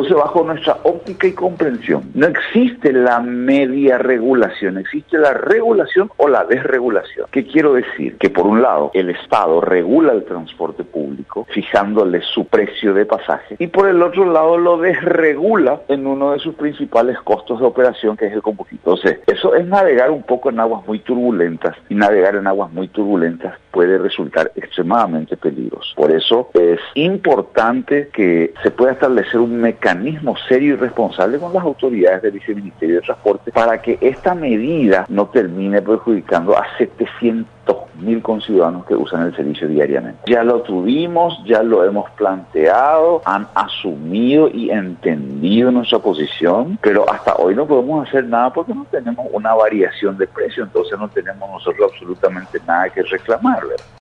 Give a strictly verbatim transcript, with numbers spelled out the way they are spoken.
Entonces, bajo nuestra óptica y comprensión, no existe la media regulación, existe la regulación o la desregulación. ¿Qué quiero decir? Que por un lado, el Estado regula el transporte público, fijándole su precio de pasaje, y por el otro lado lo desregula en uno de sus principales costos de operación, que es el combustible. Entonces, eso es navegar un poco en aguas muy turbulentas, y navegar en aguas muy turbulentas puede resultar extremadamente peligroso. Por eso es importante que se pueda establecer un mecanismo serio y responsable con las autoridades del Viceministerio de Transporte para que esta medida no termine perjudicando a setecientos mil conciudadanos que usan el servicio diariamente. Ya lo tuvimos, ya lo hemos planteado, han asumido y entendido nuestra posición, pero hasta hoy no podemos hacer nada porque no tenemos una variación de precio, entonces no tenemos nosotros absolutamente nada que reclamar, ¿verdad?